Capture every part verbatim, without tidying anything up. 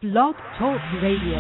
Blog Talk Radio.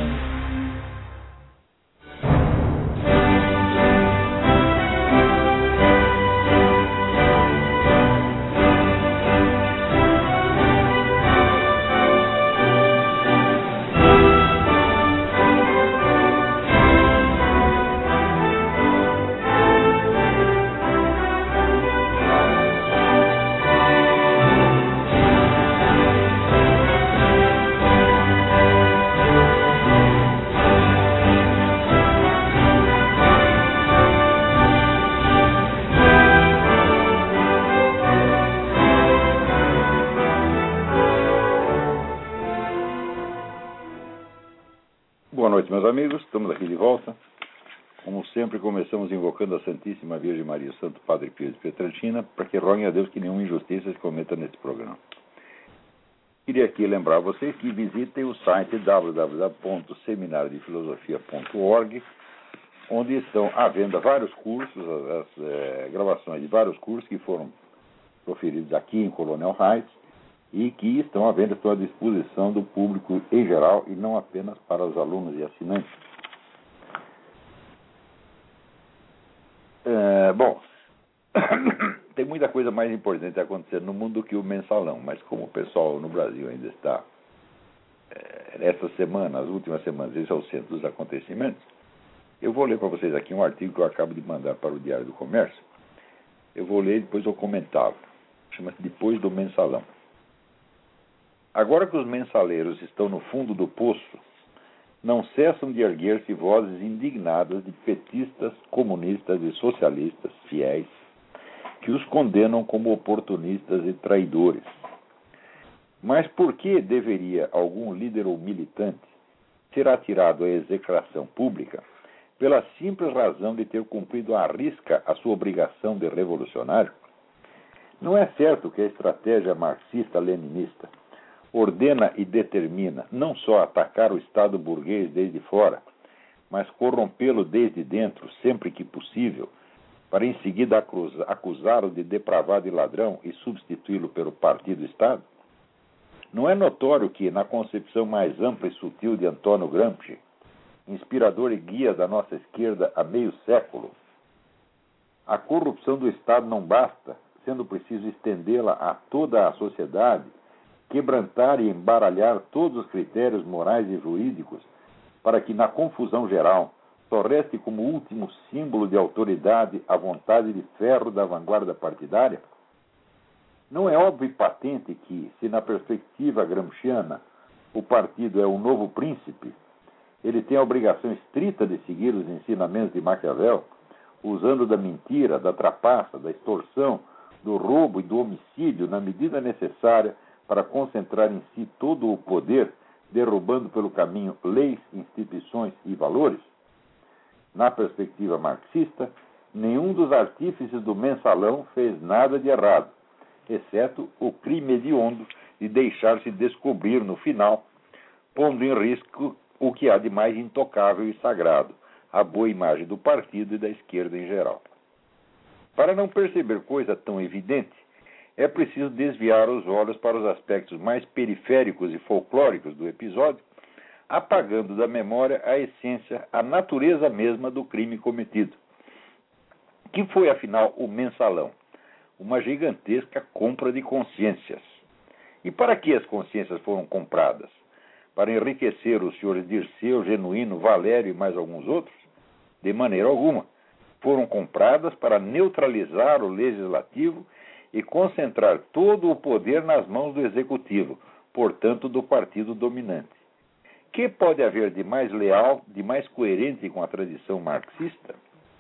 Boa noite, meus amigos. Estamos aqui de volta. Como sempre, começamos invocando a Santíssima Virgem Maria, o Santo Padre Pio de Pietrelcina, para que roguem a Deus que nenhuma injustiça se cometa nesse programa. Queria aqui lembrar a vocês que visitem o site w w w ponto seminário de filosofia ponto org, onde estão à venda vários cursos, as, as é, gravações de vários cursos que foram proferidos aqui em Colonel Heights, e que estão à venda, estão à disposição do público em geral e não apenas para os alunos e assinantes. É, bom, tem muita coisa mais importante acontecendo no mundo do que o mensalão, mas como o pessoal no Brasil ainda está, é, essa semana, as últimas semanas, esse é o centro dos acontecimentos, eu vou ler para vocês aqui um artigo que eu acabo de mandar para o Diário do Comércio. Eu vou ler e depois eu comentá-lo. Chama-se Depois do Mensalão. Agora que os mensaleiros estão no fundo do poço, não cessam de erguer-se vozes indignadas de petistas, comunistas e socialistas fiéis, que os condenam como oportunistas e traidores. Mas por que deveria algum líder ou militante ser atirado à execração pública pela simples razão de ter cumprido à risca a sua obrigação de revolucionário? Não é certo que a estratégia marxista-leninista ordena e determina não só atacar o Estado burguês desde fora, mas corrompê-lo desde dentro, sempre que possível, para em seguida acusá-lo de depravado e ladrão e substituí-lo pelo Partido-Estado? Não é notório que, na concepção mais ampla e sutil de Antônio Gramsci, inspirador e guia da nossa esquerda há meio século, a corrupção do Estado não basta, sendo preciso estendê-la a toda a sociedade, quebrantar e embaralhar todos os critérios morais e jurídicos, para que, na confusão geral, só reste como último símbolo de autoridade a vontade de ferro da vanguarda partidária? Não é óbvio e patente que, se na perspectiva gramsciana o partido é o novo príncipe, ele tem a obrigação estrita de seguir os ensinamentos de Maquiavel, usando da mentira, da trapaça, da extorsão, do roubo e do homicídio na medida necessária para concentrar em si todo o poder, derrubando pelo caminho leis, instituições e valores? Na perspectiva marxista, nenhum dos artífices do mensalão fez nada de errado, exceto o crime hediondo de deixar-se descobrir no final, pondo em risco o que há de mais intocável e sagrado, a boa imagem do partido e da esquerda em geral. Para não perceber coisa tão evidente, é preciso desviar os olhos para os aspectos mais periféricos e folclóricos do episódio, apagando da memória a essência, a natureza mesma do crime cometido. Que foi, afinal, o mensalão? Uma gigantesca compra de consciências. E para que as consciências foram compradas? Para enriquecer os senhores Dirceu, Genuíno, Valério e mais alguns outros? De maneira alguma. Foram compradas para neutralizar o legislativo e concentrar todo o poder nas mãos do executivo, portanto do partido dominante. Que pode haver de mais leal, de mais coerente com a tradição marxista?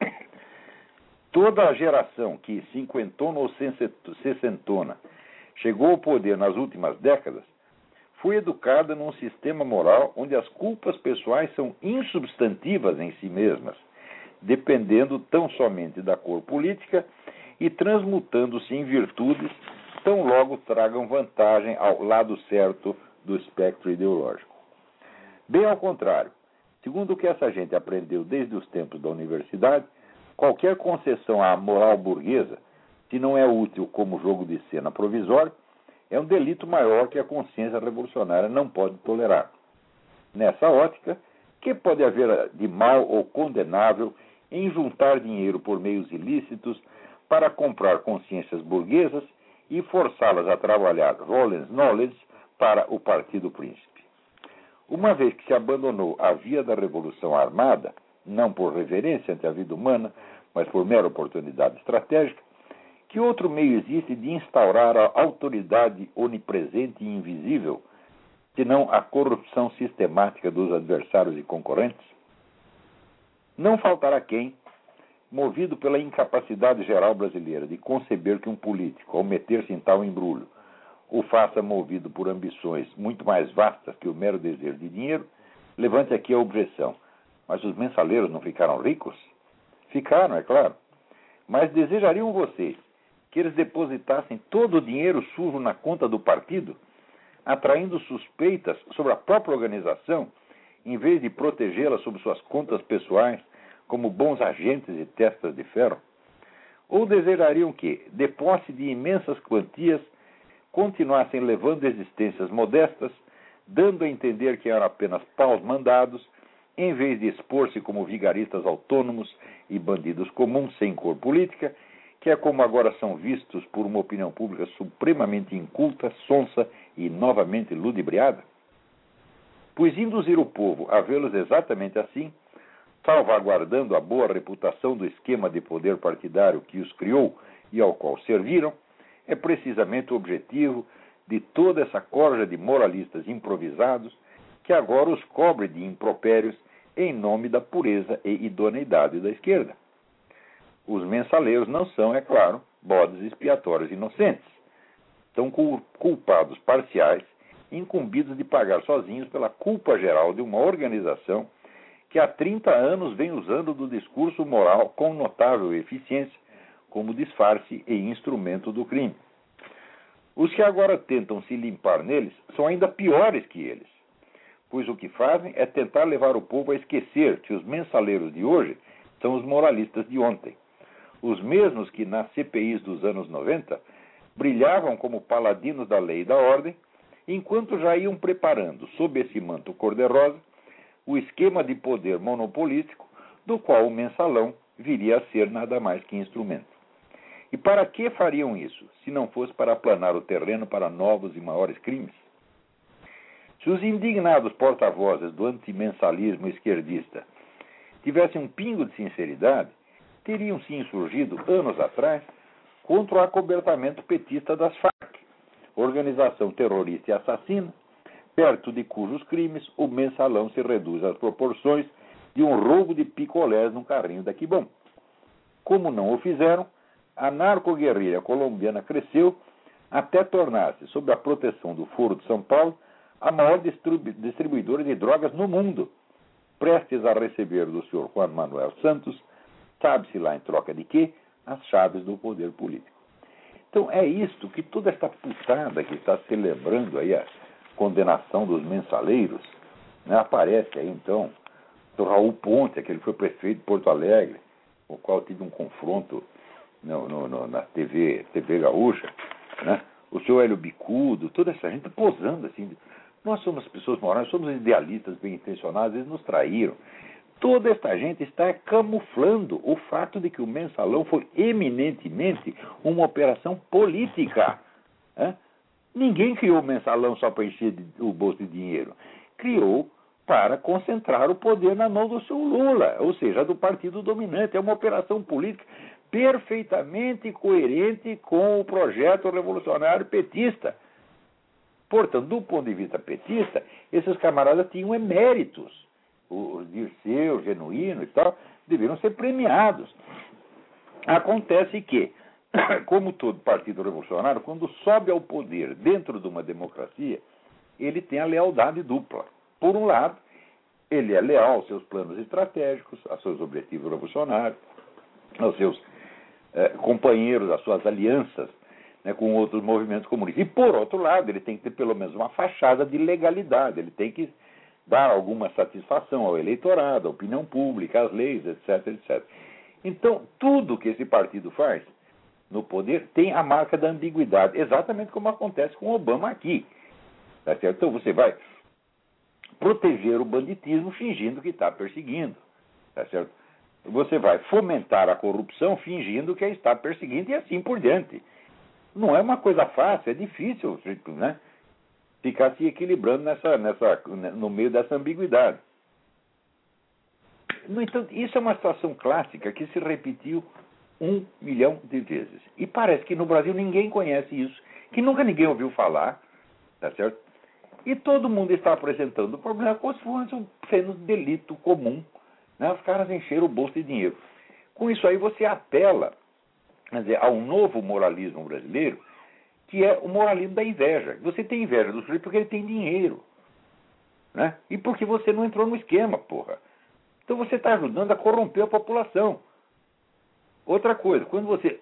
Toda a geração que, cinquentona ou sessentona, chegou ao poder nas últimas décadas, foi educada num sistema moral onde as culpas pessoais são insubstantivas em si mesmas, dependendo tão somente da cor política e transmutando-se em virtudes tão logo tragam vantagem ao lado certo do espectro ideológico. Bem ao contrário, segundo o que essa gente aprendeu desde os tempos da universidade, qualquer concessão à moral burguesa, se não é útil como jogo de cena provisório, é um delito maior que a consciência revolucionária não pode tolerar. Nessa ótica, que pode haver de mal ou condenável em juntar dinheiro por meios ilícitos para comprar consciências burguesas e forçá-las a trabalhar volens nolens para o Partido Príncipe? Uma vez que se abandonou a via da revolução armada, não por reverência ante a vida humana, mas por mera oportunidade estratégica, que outro meio existe de instaurar a autoridade onipresente e invisível, senão a corrupção sistemática dos adversários e concorrentes? Não faltará quem, movido pela incapacidade geral brasileira de conceber que um político, ao meter-se em tal embrulho, o faça movido por ambições muito mais vastas que o mero desejo de dinheiro, levante aqui a objeção. Mas os mensaleiros não ficaram ricos? Ficaram, é claro. Mas desejariam vocês que eles depositassem todo o dinheiro sujo na conta do partido, atraindo suspeitas sobre a própria organização, em vez de protegê-la sob suas contas pessoais, como bons agentes e testas de ferro? Ou desejariam que, de posse de imensas quantias, continuassem levando existências modestas, dando a entender que eram apenas paus mandados, em vez de expor-se como vigaristas autônomos e bandidos comuns sem cor política, que é como agora são vistos por uma opinião pública supremamente inculta, sonsa e novamente ludibriada? Pois induzir o povo a vê-los exatamente assim, salvaguardando a boa reputação do esquema de poder partidário que os criou e ao qual serviram, é precisamente o objetivo de toda essa corja de moralistas improvisados que agora os cobre de impropérios em nome da pureza e idoneidade da esquerda. Os mensaleiros não são, é claro, bodes expiatórios inocentes. São culpados parciais, incumbidos de pagar sozinhos pela culpa geral de uma organização que há trinta anos vem usando do discurso moral com notável eficiência como disfarce e instrumento do crime. Os que agora tentam se limpar neles são ainda piores que eles, pois o que fazem é tentar levar o povo a esquecer que os mensaleiros de hoje são os moralistas de ontem, os mesmos que nas C P Is dos anos noventa brilhavam como paladinos da lei e da ordem, enquanto já iam preparando, sob esse manto cor-de-rosa, o esquema de poder monopolístico do qual o mensalão viria a ser nada mais que instrumento. E para que fariam isso, se não fosse para aplanar o terreno para novos e maiores crimes? Se os indignados porta-vozes do antimensalismo esquerdista tivessem um pingo de sinceridade, teriam se insurgido, anos atrás, contra o acobertamento petista das Farc, organização terrorista e assassina, perto de cujos crimes o mensalão se reduz às proporções de um roubo de picolés num carrinho da Quibom. Como não o fizeram, a narco-guerrilha colombiana cresceu até tornar-se, sob a proteção do Foro de São Paulo, a maior distribu- distribuidora de drogas no mundo, prestes a receber do senhor Juan Manuel Santos, sabe-se lá em troca de quê, as chaves do poder político. Então é isto que toda esta putada que está celebrando aí a condenação dos mensaleiros, né, aparece aí então do Raul Ponte, que ele foi prefeito de Porto Alegre, com o qual tive um confronto no, no, no, na T V, T V Gaúcha, né? O senhor Hélio Bicudo, toda essa gente posando assim. Nós somos pessoas morais, somos idealistas bem intencionados, eles nos traíram. Toda esta gente está camuflando o fato de que o mensalão foi eminentemente uma operação política. Né? Ninguém criou o mensalão só para encher o bolso de dinheiro. Criou para concentrar o poder na mão do seu Lula, ou seja, do partido dominante. É uma operação política perfeitamente coerente com o projeto revolucionário petista. Portanto, do ponto de vista petista, esses camaradas tinham eméritos. O Dirceu, o Genuíno e tal, deveriam ser premiados. Acontece que, como todo partido revolucionário, quando sobe ao poder dentro de uma democracia, ele tem a lealdade dupla. Por um lado, ele é leal aos seus planos estratégicos, aos seus objetivos revolucionários, aos seus eh, companheiros, às suas alianças, né, com outros movimentos comunistas. E, por outro lado, ele tem que ter pelo menos uma fachada de legalidade, ele tem que dar alguma satisfação ao eleitorado, à opinião pública, às leis, etc, etcétera. Então, tudo que esse partido faz no poder tem a marca da ambiguidade, exatamente como acontece com Obama aqui. Tá certo? Então, você vai proteger o banditismo fingindo que está perseguindo. Tá certo? Você vai fomentar a corrupção fingindo que a está perseguindo e assim por diante. Não é uma coisa fácil, é difícil, né? Ficar se equilibrando nessa, nessa, no meio dessa ambiguidade. No entanto, isso é uma situação clássica que se repetiu um milhão de vezes. E parece que no Brasil ninguém conhece isso, que nunca ninguém ouviu falar, tá certo? E todo mundo está apresentando o problema como se fosse sendo um delito comum, né? Os caras encheram o bolso de dinheiro. Com isso aí você apela, quer dizer, ao novo moralismo brasileiro, que é o moralismo da inveja. Você tem inveja do sujeito porque ele tem dinheiro, né? E porque você não entrou no esquema, porra. Então você está ajudando a corromper a população. Outra coisa, quando você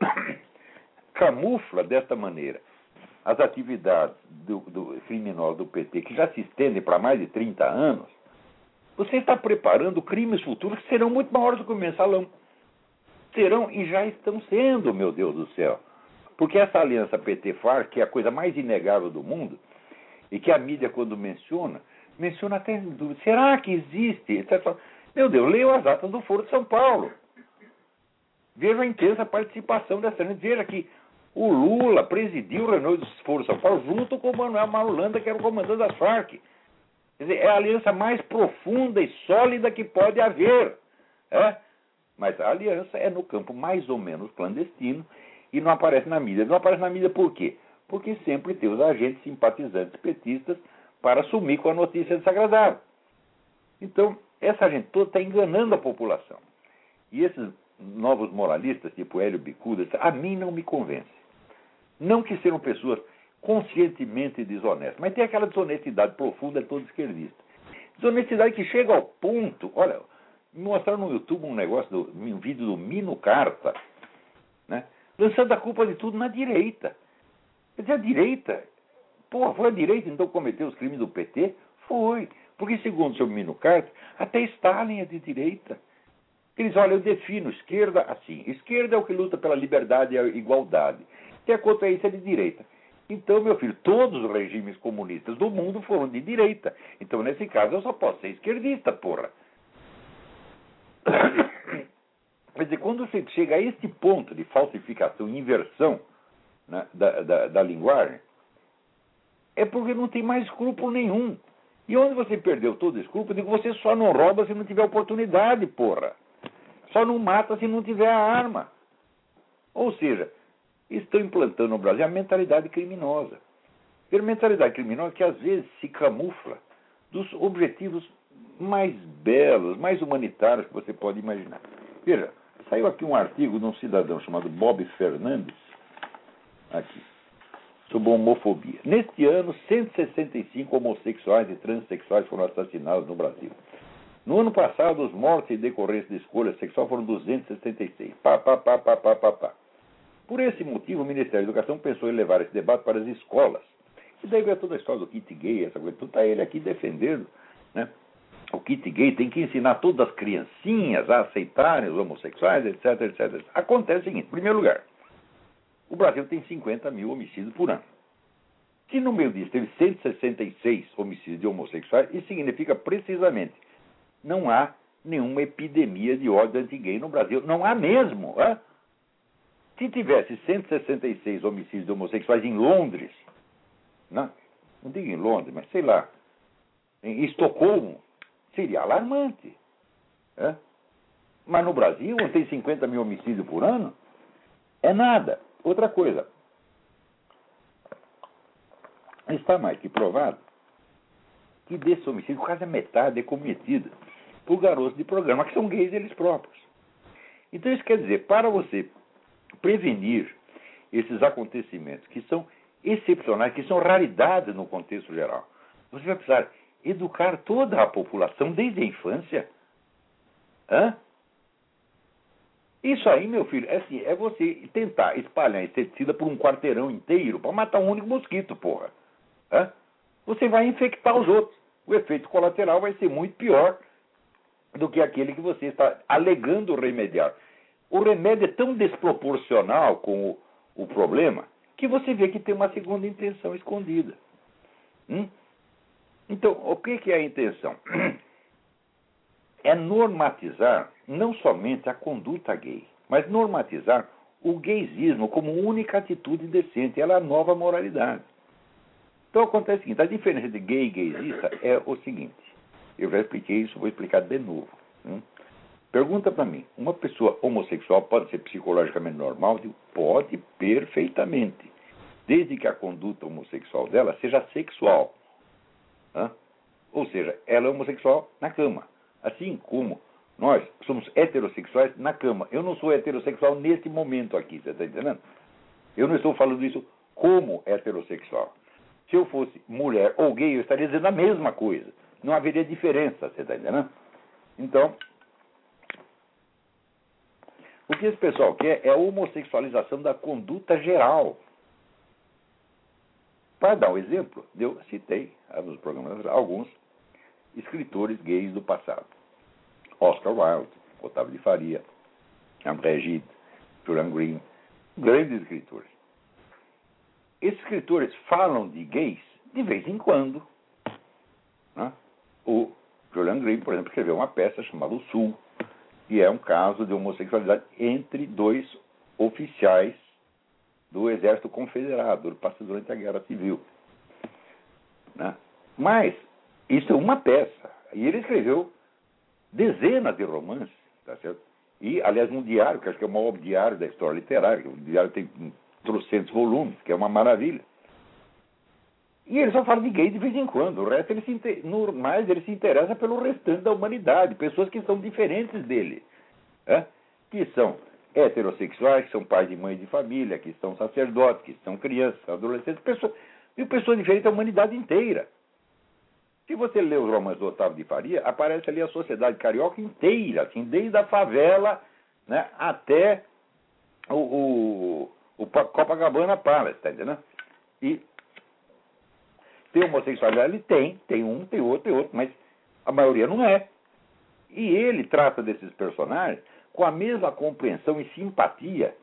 camufla desta maneira as atividades do, do criminoso do P T, que já se estendem para mais de trinta anos, você está preparando crimes futuros que serão muito maiores do que o mensalão. Serão e já estão sendo, meu Deus do céu. Porque essa aliança P T-Farc, que é a coisa mais inegável do mundo, e que a mídia, quando menciona, menciona até dúvida. Será que existe? Meu Deus, leiam as atas do Foro de São Paulo. Veja a intensa participação dessa gente. Veja que o Lula presidiu o reunião do Foro de São Paulo junto com o Manuel Marulanda, que era o comandante das Farc. Quer dizer, é a aliança mais profunda e sólida que pode haver. É? Mas a aliança é no campo mais ou menos clandestino e não aparece na mídia. Não aparece na mídia por quê? Porque sempre tem os agentes simpatizantes petistas para sumir com a notícia desagradável. Então, essa gente toda está enganando a população. E esses novos moralistas, tipo Hélio Bicuda, a mim não me convence. Não que sejam pessoas conscientemente desonestas, mas tem aquela desonestidade profunda de todo esquerdista. Desonestidade que chega ao ponto... Olha, me mostraram no YouTube um negócio, do, um vídeo do Mino Carta, né, lançando a culpa de tudo na direita. Quer dizer, a direita... Porra, foi a direita então que cometeu os crimes do P T? Foi. Porque, segundo o seu Mino Carta, até Stalin é de direita. Eles olham, eu defino esquerda assim. Esquerda é o que luta pela liberdade e a igualdade. Que é contra isso é de direita. Então, meu filho, todos os regimes comunistas do mundo foram de direita. Então, nesse caso, eu só posso ser esquerdista, porra. Quer dizer, quando você chega a este ponto de falsificação e inversão, né, da, da, da linguagem, é porque não tem mais escrúpulo nenhum. E onde você perdeu todo escrúpulo, eu digo, você só não rouba se não tiver oportunidade, porra. Só não mata se não tiver a arma. Ou seja, estão implantando no Brasil a mentalidade criminosa. E a mentalidade criminosa que às vezes se camufla dos objetivos mais belos, mais humanitários que você pode imaginar. Veja, saiu aqui um artigo de um cidadão chamado Bob Fernandes, aqui, sobre homofobia. Neste ano, cento e sessenta e cinco homossexuais e transexuais foram assassinados no Brasil. No ano passado, os mortos em decorrência de escolha sexual foram duzentos e sessenta e seis. Pá, pá, pá, pá, pá, pá, pá. Por esse motivo, o Ministério da Educação pensou em levar esse debate para as escolas. E daí veio toda a história do kit gay, essa coisa. Tudo está ele aqui defendendo, né? O kit gay tem que ensinar todas as criancinhas a aceitarem os homossexuais, etc, etcétera. Acontece o seguinte, em primeiro lugar, o Brasil tem cinquenta mil homicídios por ano. Se no meio disso teve cento e sessenta e seis homicídios de homossexuais, isso significa precisamente não há nenhuma epidemia de ódio anti-gay no Brasil. Não há mesmo. É? Se tivesse cento e sessenta e seis homicídios de homossexuais em Londres, não, não digo em Londres, mas sei lá, em Estocolmo, seria alarmante. É? Mas no Brasil, onde tem cinquenta mil homicídios por ano, é nada. Outra coisa, está mais que provado que desse homicídio quase a metade é cometida por garotos de programa que são gays eles próprios. Então isso quer dizer, para você prevenir esses acontecimentos que são excepcionais, que são raridades no contexto geral, você vai precisar educar toda a população desde a infância. Hã? Isso aí, meu filho, é, assim, é você tentar espalhar inseticida por um quarteirão inteiro para matar um único mosquito, porra. Hã? Você vai infectar os outros. O efeito colateral vai ser muito pior do que aquele que você está alegando remediar. O remédio é tão desproporcional com o, o problema que você vê que tem uma segunda intenção escondida. Hum? Então, o que, que é a intenção? É normatizar não somente a conduta gay, mas normatizar o gaysismo como única atitude decente. Ela é a nova moralidade. Então acontece o seguinte, a diferença de gay e gaysista é o seguinte, eu já expliquei isso, vou explicar de novo. Hein? Pergunta para mim, uma pessoa homossexual pode ser psicologicamente normal? Eu digo, pode perfeitamente, desde que a conduta homossexual dela seja sexual. Hein? Ou seja, ela é homossexual na cama, assim como nós somos heterossexuais na cama. Eu não sou heterossexual neste momento aqui, você está entendendo? Eu não estou falando isso como heterossexual. Se eu fosse mulher ou gay, eu estaria dizendo a mesma coisa. Não haveria diferença, você está entendendo? Então, o que esse pessoal quer é a homossexualização da conduta geral. Para dar um exemplo, eu citei nos programas alguns escritores gays do passado. Oscar Wilde, Otávio de Faria, André Gide, Julian Green, grandes escritores. Esses escritores falam de gays de vez em quando. Né? O Julian Green, por exemplo, escreveu uma peça chamada O Sul, que é um caso de homossexualidade entre dois oficiais do Exército Confederado, durante a Guerra Civil. Né? Mas isso é uma peça. E ele escreveu dezenas de romances, tá certo? E, aliás, um diário, que acho que é o maior diário da história literária, o diário tem trocentos volumes, que é uma maravilha. E ele só fala de gay de vez em quando. O resto, ele se, no mais, ele se interessa pelo restante da humanidade, pessoas que são diferentes dele, né? Que são heterossexuais, que são pais e mães de família, que são sacerdotes, que são crianças, adolescentes, pessoas, e pessoas diferentes da humanidade inteira. Se você lê os romances do Otávio de Faria, aparece ali a sociedade carioca inteira, assim, desde a favela, né, até o, o, o Copacabana Palace, tá entendendo? E tem homossexualidade, ele tem, tem um, tem outro, tem outro, mas a maioria não é. E ele trata desses personagens com a mesma compreensão e simpatia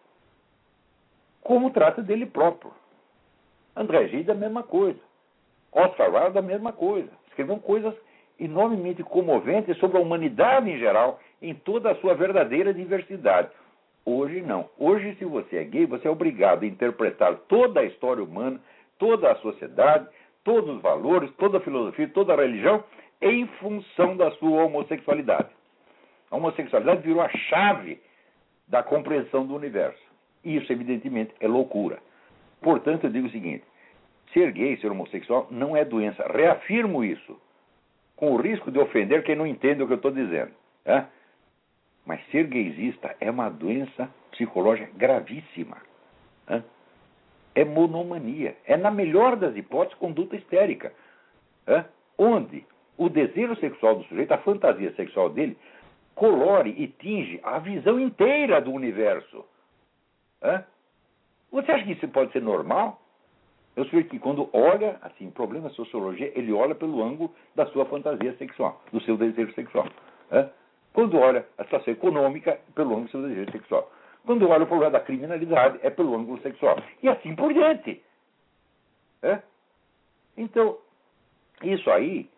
como trata dele próprio. André Gide, a mesma coisa. Oscar Wilde, a mesma coisa. Escreveram coisas enormemente comoventes sobre a humanidade em geral, em toda a sua verdadeira diversidade. Hoje não. Hoje, se você é gay, você é obrigado a interpretar toda a história humana, toda a sociedade, todos os valores, toda a filosofia, toda a religião, em função da sua homossexualidade. A homossexualidade virou a chave da compreensão do universo. Isso, evidentemente, é loucura. Portanto, eu digo o seguinte, ser gay, ser homossexual, não é doença. Reafirmo isso, com o risco de ofender quem não entende o que eu estou dizendo. É? Mas ser gaysista é uma doença psicológica gravíssima. É? É monomania. É, na melhor das hipóteses, conduta histérica. É? Onde o desejo sexual do sujeito, a fantasia sexual dele, colore e tinge a visão inteira do universo. É? Você acha que isso pode ser normal? Eu sei que quando olha, assim, o problema da sociologia, ele olha pelo ângulo da sua fantasia sexual, do seu desejo sexual. É? Quando olha a situação econômica, pelo ângulo do seu desejo sexual. Quando olha o problema da criminalidade, é pelo ângulo sexual. E assim por diante. É? Então, isso aí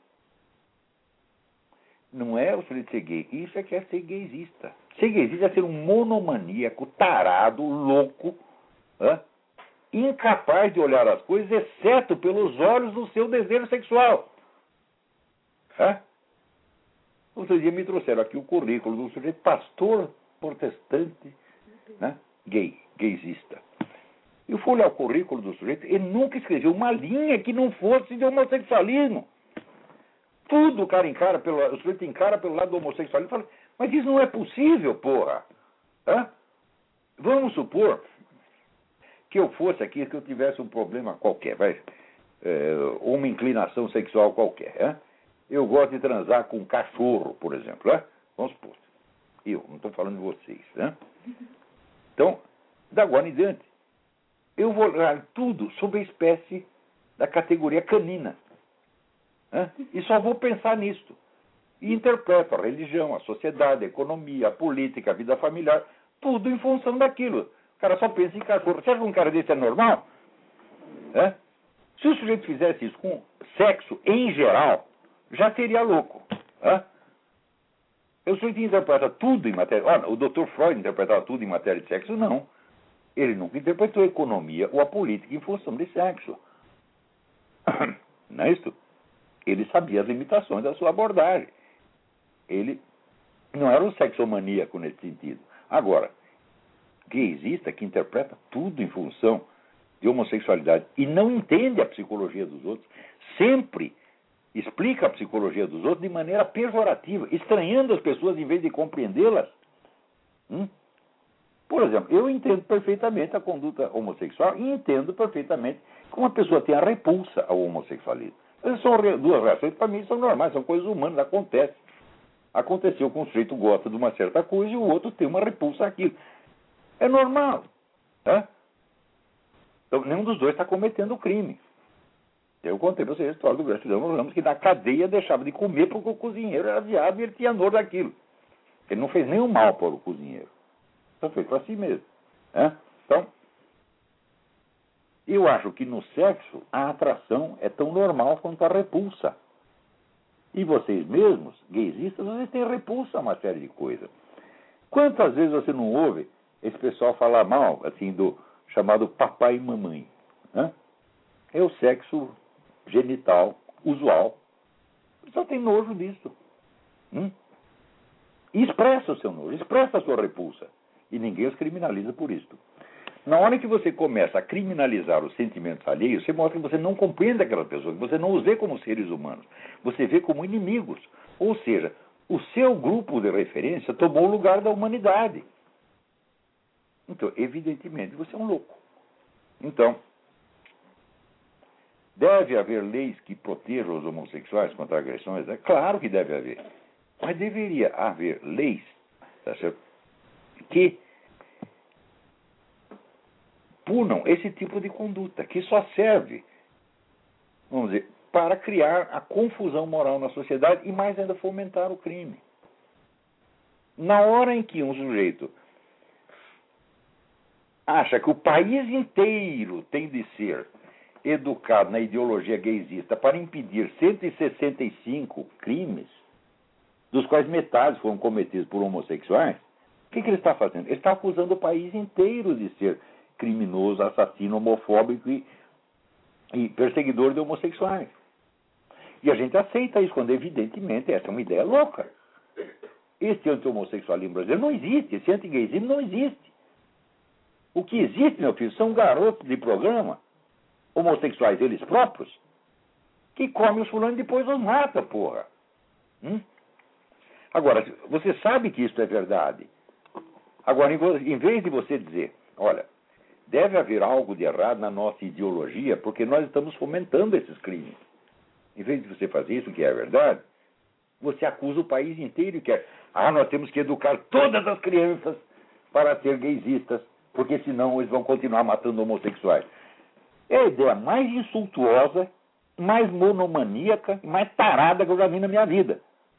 não é o sujeito ser gay. Isso é que é ser gaysista. Ser gaysista é ser um monomaníaco, tarado, louco, é? Incapaz de olhar as coisas, exceto pelos olhos do seu desejo sexual. É? Outro dia me trouxeram aqui o currículo do sujeito pastor protestante, né? Gay, gaysista. Eu fui olhar o currículo do sujeito, ele nunca escreveu uma linha que não fosse de homossexualismo. Tudo o cara encara pelo, o sujeito encara pelo lado do homossexualismo. Fala, mas isso não é possível, porra. Hã? Vamos supor que eu fosse aqui, que eu tivesse um problema qualquer, vai, é, uma inclinação sexual qualquer. É? Eu gosto de transar com um cachorro, por exemplo. É? Vamos supor. Eu, não estou falando de vocês. É? Então, da agora em diante, eu vou olhar tudo sobre a espécie da categoria canina. É? E só vou pensar nisto. E interpreto a religião, a sociedade, a economia, a política, a vida familiar, tudo em função daquilo. O cara só pensa em cachorro. Você acha que um cara desse é normal? É? Se o sujeito fizesse isso com sexo em geral, já seria louco. Né? O sujeito interpreta tudo em matéria... Olha, o doutor Freud interpretava tudo em matéria de sexo? Não. Ele nunca interpretou a economia ou a política em função de sexo. Não é isso? Ele sabia as limitações da sua abordagem. Ele não era um sexomaníaco nesse sentido. Agora, gaysista que interpreta tudo em função de homossexualidade e não entende a psicologia dos outros, sempre explica a psicologia dos outros de maneira pejorativa, estranhando as pessoas em vez de compreendê-las. Hum? Por exemplo, eu entendo perfeitamente a conduta homossexual e entendo perfeitamente que uma pessoa tem a repulsa ao homossexualismo. Essas são duas reações, para mim, são normais, são coisas humanas, acontece. Aconteceu com um sujeito gosta de uma certa coisa e o outro tem uma repulsa àquilo. É normal. Né? Então, nenhum dos dois está cometendo crime. Eu contei para vocês a história do Graciliano Ramos, que na cadeia deixava de comer porque o cozinheiro era viado e ele tinha nojo daquilo. Ele não fez nenhum mal para o cozinheiro. Só fez para si mesmo. Né? Então, eu acho que no sexo a atração é tão normal quanto a repulsa. E vocês mesmos, gaysistas, vocês têm repulsa a uma série de coisas. Quantas vezes você não ouve esse pessoal falar mal, assim, do chamado papai e mamãe? Né? É o sexo genital usual. Só tem nojo disso. Hum? E expressa o seu nojo, expressa a sua repulsa. E ninguém os criminaliza por isso. Na hora que você começa a criminalizar os sentimentos alheios, você mostra que você não compreende aquela pessoa, que você não os vê como seres humanos. Você vê como inimigos. Ou seja, o seu grupo de referência tomou o lugar da humanidade. Então, evidentemente, você é um louco. Então, deve haver leis que protejam os homossexuais contra agressões? É claro que deve haver. Mas deveria haver leis, tá certo? Que punam esse tipo de conduta, que só serve, vamos dizer, para criar a confusão moral na sociedade e mais ainda fomentar o crime. Na hora em que um sujeito acha que o país inteiro tem de ser educado na ideologia gaysista para impedir cento e sessenta e cinco crimes, dos quais metade foram cometidos por homossexuais, o que, que ele está fazendo? Ele está acusando o país inteiro de ser criminoso, assassino, homofóbico e, e perseguidor de homossexuais. E a gente aceita isso, quando evidentemente essa é uma ideia louca. Esse anti-homossexualismo brasileiro não existe, esse anti-gaysismo não existe. O que existe, meu filho, são garotos de programa, homossexuais eles próprios, que comem os fulanos e depois os matam, porra. Hum? Agora, você sabe que isso é verdade. Agora, em vez de você dizer, olha, deve haver algo de errado na nossa ideologia, porque nós estamos fomentando esses crimes. Em vez de você fazer isso, que é a verdade, você acusa o país inteiro e quer, ah, nós temos que educar todas as crianças para ser gaysistas, porque senão eles vão continuar matando homossexuais. É a ideia mais insultuosa, mais monomaníaca e mais tarada que eu já vi na minha vida.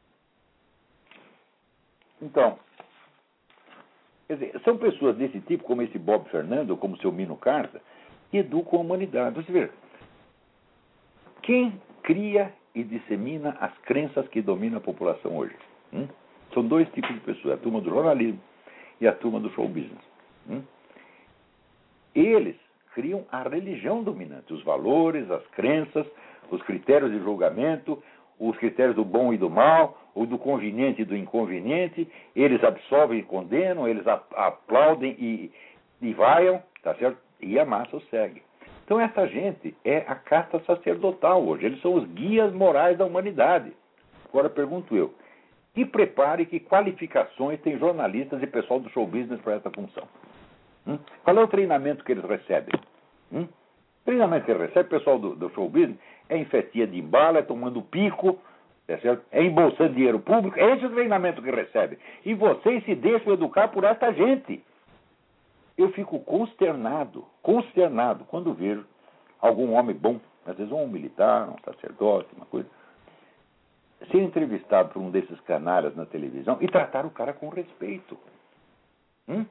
Então, quer dizer, são pessoas desse tipo, como esse Bob Fernando, como o seu Mino Carta, que educam a humanidade. Você vê, quem cria e dissemina as crenças que dominam a população hoje? Hum? São dois tipos de pessoas, a turma do jornalismo e a turma do show business. Hum? Eles criam a religião dominante, os valores, as crenças, os critérios de julgamento, os critérios do bom e do mal, ou do conveniente e do inconveniente. Eles absolvem e condenam, eles aplaudem e, e vaiam, tá certo? E a massa os segue. Então essa gente é a casta sacerdotal hoje, eles são os guias morais da humanidade. Agora pergunto eu, que prepare, que qualificações tem jornalistas e pessoal do show business para essa função? Hum? Qual é o treinamento que eles recebem? Hum? O treinamento que eles recebem, o pessoal do, do show business, é em festinha de embala, é tomando pico, é, certo? É embolsando dinheiro público, é esse o treinamento que recebem. E vocês se deixam educar por essa gente. Eu fico consternado, consternado, quando vejo algum homem bom, às vezes um militar, um sacerdote, uma coisa, ser entrevistado por um desses canalhas na televisão e tratar o cara com respeito. Hum?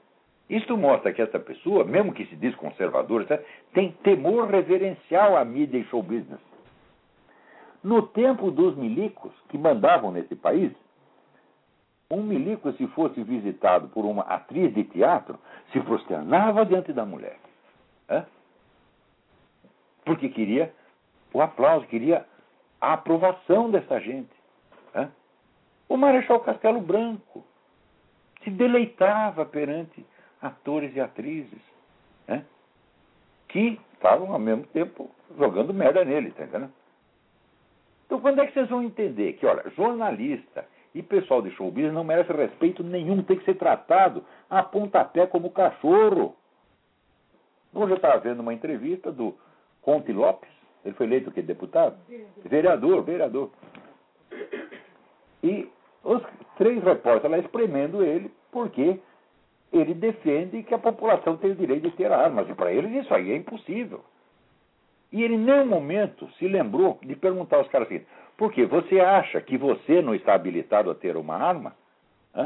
Isto mostra que essa pessoa, mesmo que se diz conservadora, tem temor reverencial à mídia e show business. No tempo dos milicos, que mandavam nesse país, um milico, se fosse visitado por uma atriz de teatro, se prosternava diante da mulher. Hã? Porque queria o aplauso, queria a aprovação dessa gente. Hã? O Marechal Castelo Branco se deleitava perante atores e atrizes, hã? Que estavam ao mesmo tempo jogando merda nele, tá entendendo? Então, quando é que vocês vão entender que, olha, jornalista e pessoal de show business não merece respeito nenhum, tem que ser tratado a pontapé como cachorro? Hoje eu estava vendo uma entrevista do Conte Lopes, ele foi eleito o quê? Deputado? Vereador, vereador. E os três repórteres lá espremendo ele, porque ele defende que a população tem o direito de ter armas, e para eles isso aí é impossível. E ele, em nenhum momento, se lembrou de perguntar aos caras assim: por quê? Você acha que você não está habilitado a ter uma arma? Hã?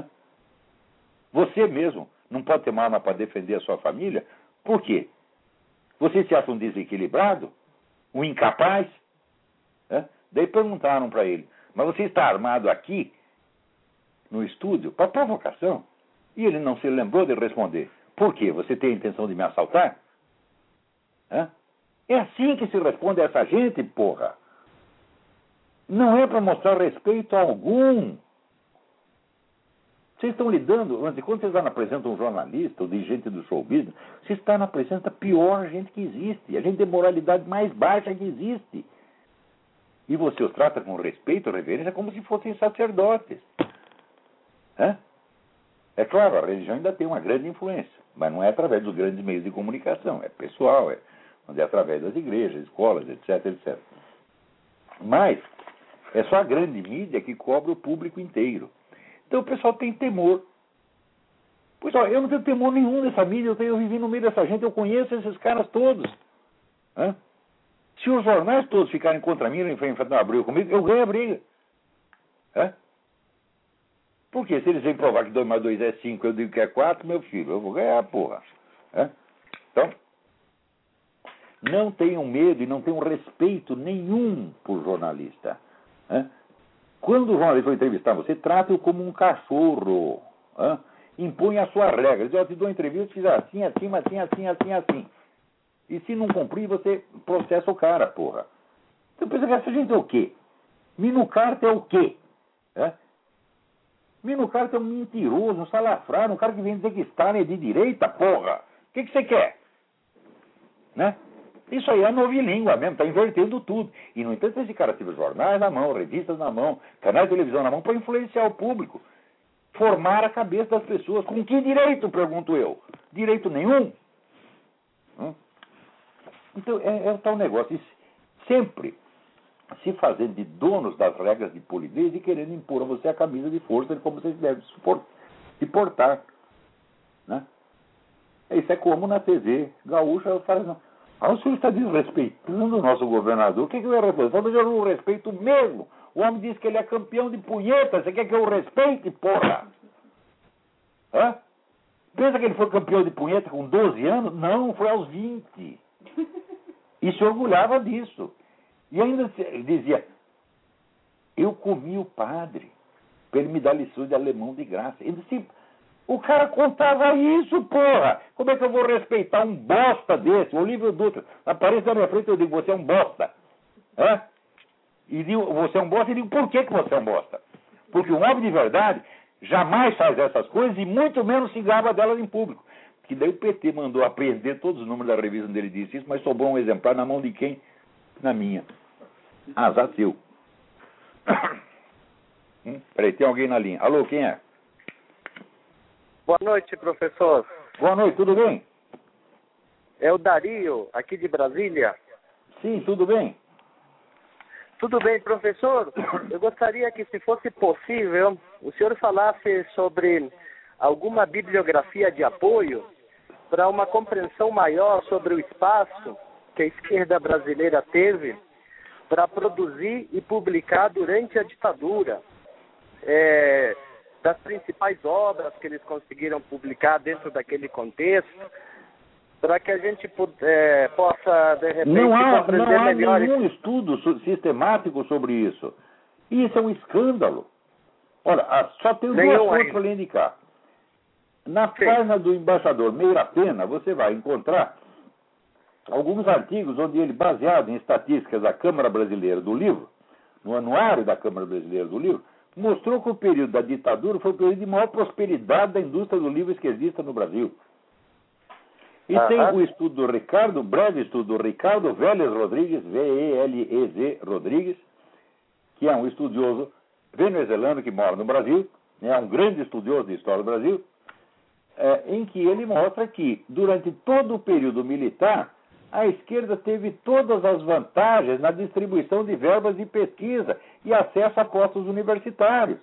Você mesmo não pode ter uma arma para defender a sua família? Por quê? Você se acha um desequilibrado? Um incapaz? Hã? Daí perguntaram para ele: mas você está armado aqui, no estúdio, para provocação? E ele não se lembrou de responder: por quê? Você tem a intenção de me assaltar? Hã? É assim que se responde a essa gente, porra. Não é para mostrar respeito a algum. Vocês estão lidando, quando vocês apresentam um jornalista ou dirigente do show business, vocês estão apresentando a pior gente que existe, a gente de moralidade mais baixa que existe. E você os trata com respeito, reverência, como se fossem sacerdotes. Hã? É claro, a religião ainda tem uma grande influência, mas não é através dos grandes meios de comunicação, é pessoal, é, é através das igrejas, escolas, etc, etcétera. Mas é só a grande mídia que cobre o público inteiro. Então o pessoal tem temor. Pois olha, eu não tenho temor nenhum dessa mídia, eu, tenho, eu vivi no meio dessa gente, eu conheço esses caras todos. Hã? Se os jornais todos ficarem contra mim e enfrentar uma briga comigo, eu ganho a briga. Hã? Porque se eles vêm provar que dois mais dois é cinco, eu digo que é quatro, meu filho, eu vou ganhar, porra. Hã? Então, não tenham medo e não tenham respeito nenhum por jornalista. Hã? Quando o jornalista for entrevistar você, trate-o como um cachorro. Hã? Impõe a sua regra. Diz: eu te dou uma entrevista, fiz assim, assim, assim, assim, assim, assim. E se não cumprir, você processa o cara, porra. Você pensa que essa gente é o quê? Minucarta é o quê? Hã? Minucarta é um mentiroso, um salafrário, um cara que vem dizer que Stalin é de direita, porra. O que, que você quer? Né? Isso aí é novilíngua mesmo, está invertendo tudo. E, no entanto, esse cara teve jornais na mão, revistas na mão, canais de televisão na mão, para influenciar o público. Formar a cabeça das pessoas. Com que direito, pergunto eu? Direito nenhum? Hum? Então, é, é o tal negócio. E sempre se fazendo de donos das regras de polidez e querendo impor a você a camisa de força de como você deve se portar. Né? Isso é como na T V gaúcha, eu falo, não. Ah, o senhor está desrespeitando o nosso governador. O que, que eu ia responder? Mas eu não respeito mesmo. O homem disse que ele é campeão de punheta. Você quer que eu respeite, porra? Hã? Pensa que ele foi campeão de punheta com doze anos? Não, foi aos vinte. E se orgulhava disso. E ainda dizia: eu comi o padre para ele me dar lições de alemão de graça. Ele disse: o cara contava isso, porra! Como é que eu vou respeitar um bosta desse? O Olívio Dutra aparece na minha frente e eu digo: você é um bosta. Hã? E digo: você é um bosta. E digo: por que, que você é um bosta? Porque um homem de verdade jamais faz essas coisas e muito menos se gaba delas em público. Que daí o P T mandou apreender todos os números da revista onde ele disse isso, mas sobrou um exemplar na mão de quem? Na minha. Azar seu. hum? Peraí, tem alguém na linha. Alô, quem é? Boa noite, professor. Boa noite, tudo bem? É o Dario, aqui de Brasília. Sim, tudo bem? Tudo bem, professor? Eu gostaria que, se fosse possível, o senhor falasse sobre alguma bibliografia de apoio para uma compreensão maior sobre o espaço que a esquerda brasileira teve para produzir e publicar durante a ditadura. É, das principais obras que eles conseguiram publicar dentro daquele contexto, para que a gente é, possa, de repente, não há, compreender não há melhor... nenhum esse... estudo sistemático sobre isso. Isso é um escândalo. Olha, só tenho duas coisas para lhe indicar. Na Sim. página do embaixador Meira Pena, você vai encontrar alguns artigos onde ele, baseado em estatísticas da Câmara Brasileira do Livro, no anuário da Câmara Brasileira do Livro, mostrou que o período da ditadura foi o período de maior prosperidade da indústria do livro esquerdista no Brasil. E Aham. tem o estudo do Ricardo, o breve estudo do Ricardo Vélez Rodrigues, V E L E Z Rodrigues, que é um estudioso venezuelano que mora no Brasil, é um grande estudioso de história do Brasil, é, em que ele mostra que, durante todo o período militar, a esquerda teve todas as vantagens na distribuição de verbas de pesquisa e acesso a postos universitários.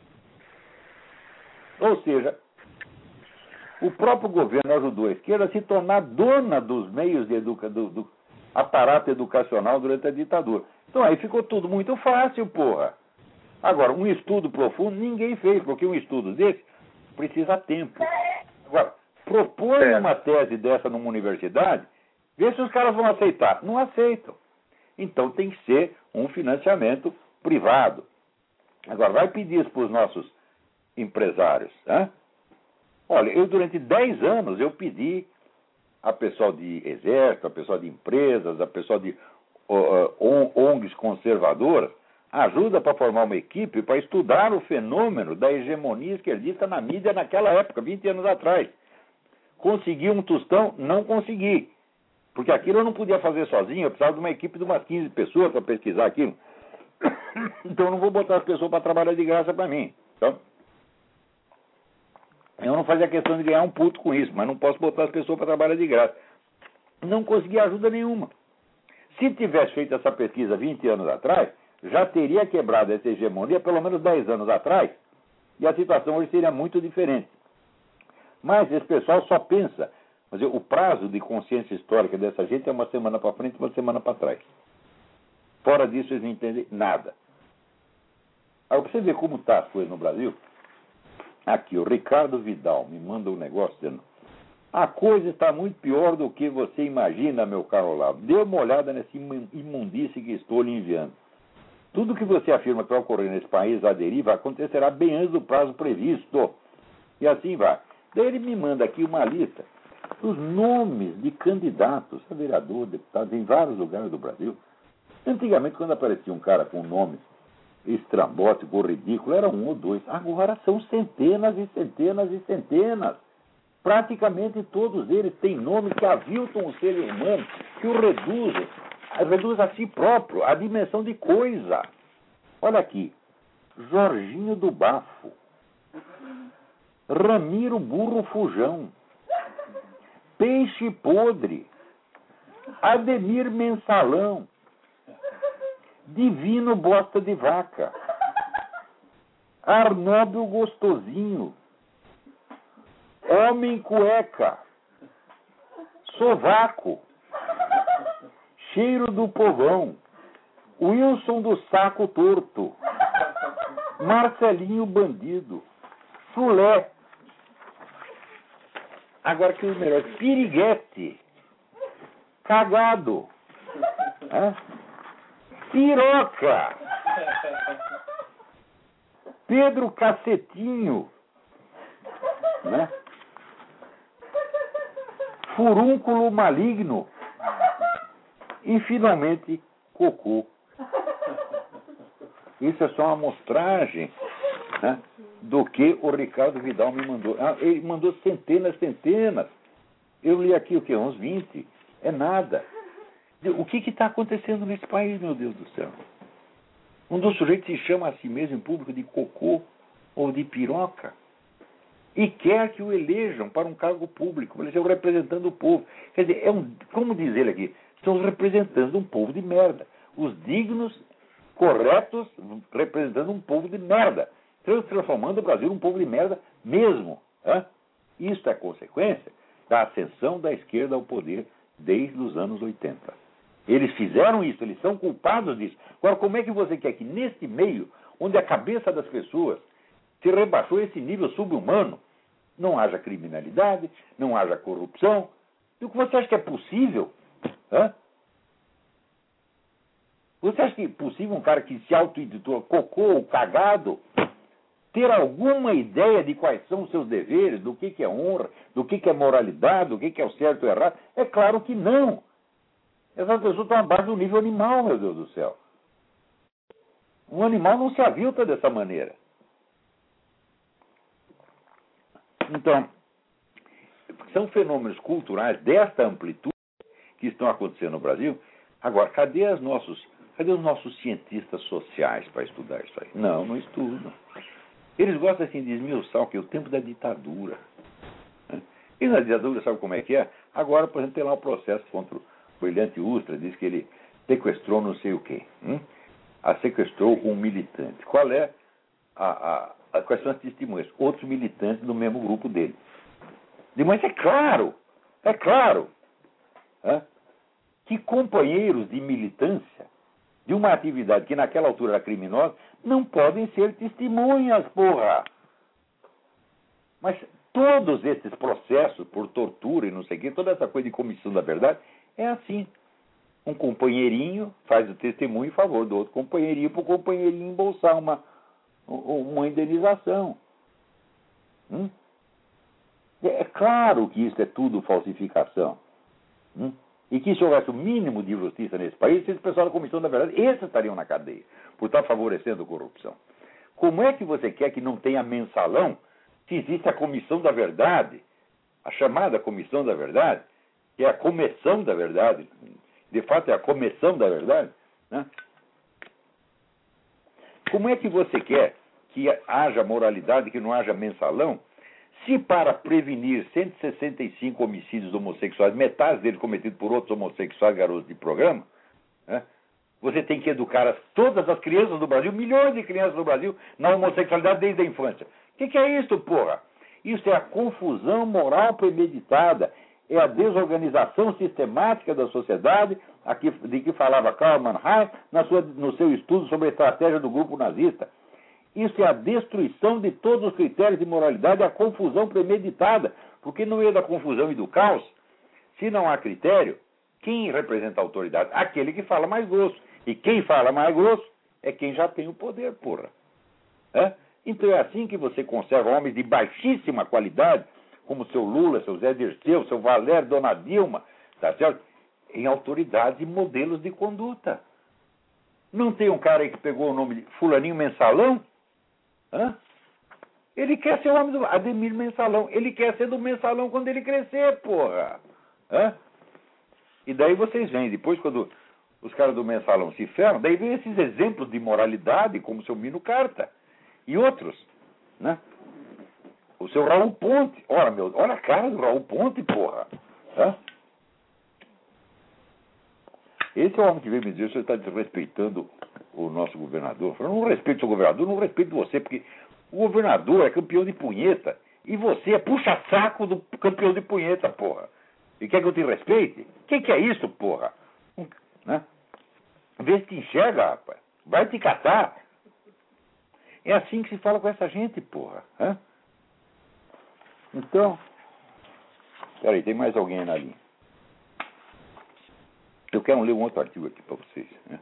Ou seja, o próprio governo ajudou a esquerda a se tornar dona dos meios de educa... do, do aparato educacional durante a ditadura. Então aí ficou tudo muito fácil, porra. Agora, um estudo profundo ninguém fez, porque um estudo desse precisa tempo. Agora, propõe É. uma tese dessa numa universidade, vê se os caras vão aceitar. Não aceitam. Então tem que ser um financiamento privado. Agora, vai pedir isso para os nossos empresários. Né? Olha, eu durante dez anos eu pedi a pessoal de exército, a pessoal de empresas, a pessoal de uh, uh, O N Gs conservadoras, ajuda para formar uma equipe para estudar o fenômeno da hegemonia esquerdista na mídia naquela época, vinte anos atrás. Consegui um tostão? Não consegui. Porque aquilo eu não podia fazer sozinho, eu precisava de uma equipe de umas quinze pessoas para pesquisar aquilo. Então eu não vou botar as pessoas para trabalhar de graça para mim. Então, eu não fazia questão de ganhar um puto com isso, mas não posso botar as pessoas para trabalhar de graça. Não consegui ajuda nenhuma. Se tivesse feito essa pesquisa vinte anos atrás, já teria quebrado essa hegemonia pelo menos dez anos atrás, e a situação hoje seria muito diferente. Mas esse pessoal só pensa, mas o prazo de consciência histórica dessa gente é uma semana para frente e uma semana para trás. Fora disso, eles não entendem nada. Agora, para você ver como está as coisas no Brasil, aqui, o Ricardo Vidal me manda um negócio dizendo: a coisa está muito pior do que você imagina, meu caro Olavo. Dê uma olhada nessa imundície que estou lhe enviando. Tudo que você afirma que vai ocorrer nesse país à deriva acontecerá bem antes do prazo previsto. E assim vai. Daí ele me manda aqui uma lista dos nomes de candidatos a vereador, deputados, em vários lugares do Brasil. Antigamente, quando aparecia um cara com nomes estrambótico ou ridículo, era um ou dois. Agora são centenas e centenas e centenas. Praticamente todos eles têm nomes que aviltam o ser humano, que o reduzem, reduz a si próprio, a dimensão de coisa. Olha aqui. Jorginho do Bafo. Ramiro Burro Fujão. Peixe Podre. Ademir Mensalão. Divino Bosta de Vaca. Arnóbio Gostosinho. Homem Cueca. Sovaco. Cheiro do Povão. Wilson do Saco Torto. Marcelinho Bandido. Fulé. Agora que o melhor. Piriguete. Cagado. Hã? Piroca. Pedro Cacetinho. Né? Furúnculo Maligno. E, finalmente, Cocô. Isso é só uma amostragem, né, do que o Ricardo Vidal me mandou. Ah, ele mandou centenas, centenas. Eu li aqui o quê? Uns vinte. É nada. O que está acontecendo nesse país, meu Deus do céu? Um dos sujeitos se chama a si mesmo em público de cocô ou de piroca e quer que o elejam para um cargo público. Ele é o representante do povo. Quer dizer, é um, como diz ele aqui, são os representantes de um povo de merda. Os dignos, corretos, representando um povo de merda. Transformando o Brasil num povo de merda mesmo. Né? Isso é consequência da ascensão da esquerda ao poder desde os anos oitenta. Eles fizeram isso, eles são culpados disso. Agora, como é que você quer que neste meio, onde a cabeça das pessoas se rebaixou a esse nível subhumano. Não haja criminalidade, não haja corrupção. E o que você acha que é possível? Hã? Você acha que é possível um cara que se auto-intitula cocô ou cagado ter alguma ideia de quais são os seus deveres, do que, que é honra, do que, que é moralidade, do que, que é o certo e o errado? É claro que não. Essas pessoas estão abaixo do nível animal, meu Deus do céu. Um animal não se avilta dessa maneira. Então, são fenômenos culturais desta amplitude que estão acontecendo no Brasil. Agora, cadê, as nossos, cadê os nossos cientistas sociais para estudar isso aí? Não, não estudam. Eles gostam assim de esmiuçar o que? O tempo da ditadura. E na ditadura, sabe como é que é? Agora, por exemplo, tem lá o processo contra o Brilhante Ustra, diz que ele sequestrou não sei o quê. Hum? A sequestrou um militante. Qual é a, a, a, quais são as testemunhas? Outros militantes do mesmo grupo dele. Mas é claro, é claro, hein, que companheiros de militância de uma atividade que naquela altura era criminosa não podem ser testemunhas, porra. Mas todos esses processos por tortura e não sei o quê, toda essa coisa de comissão da verdade, é assim. Um companheirinho faz o testemunho em favor do outro companheirinho para o companheirinho embolsar uma, uma indenização. Hum? É claro que isso é tudo falsificação. Hum? E que se houvesse o mínimo de justiça nesse país, esse pessoal da Comissão da Verdade, esses estariam na cadeia, por estar favorecendo a corrupção. Como é que você quer que não tenha mensalão se existe a Comissão da Verdade, a chamada Comissão da Verdade, que é a Comissão da Verdade, de fato é a Comissão da Verdade, né? Como é que você quer que haja moralidade, que não haja mensalão, se para prevenir cento e sessenta e cinco homicídios homossexuais, metade deles cometidos por outros homossexuais garotos de programa, né, você tem que educar as, todas as crianças do Brasil, milhões de crianças do Brasil, na homossexualidade desde a infância. O que, que é isso, porra? Isso é a confusão moral premeditada, é a desorganização sistemática da sociedade, a que, de que falava Karl Mannheim na sua, no seu estudo sobre a estratégia do grupo nazista. Isso é a destruição de todos os critérios de moralidade, a confusão premeditada. Porque no meio da confusão e do caos, se não há critério, quem representa a autoridade? Aquele que fala mais grosso. E quem fala mais grosso é quem já tem o poder, porra. É? Então é assim que você conserva homens de baixíssima qualidade, como seu Lula, seu Zé Dirceu, seu Valério, Dona Dilma, tá certo? Em autoridades e modelos de conduta. Não tem um cara aí que pegou o nome de Fulaninho Mensalão? Hã? Ele quer ser o homem do Ademir Mensalão. Ele quer ser do Mensalão quando ele crescer, porra. Hã? E daí vocês veem, depois quando os caras do Mensalão se ferram, daí vem esses exemplos de moralidade, como o seu Mino Carta e outros, né? O seu Raul Ponte. Olha, meu, olha a cara do Raul Ponte, porra. Hã? Esse é o homem que veio me dizer, o senhor está desrespeitando o nosso governador. Eu não respeito o seu governador, não respeito você, porque o governador é campeão de punheta e você é puxa-saco do campeão de punheta, porra. E quer que eu te respeite? O que, que é isso, porra? Né? Vê se te enxerga, rapaz. Vai te catar. É assim que se fala com essa gente, porra. Hã? Então, peraí, tem mais alguém na linha. Eu quero ler um outro artigo aqui para vocês. Né?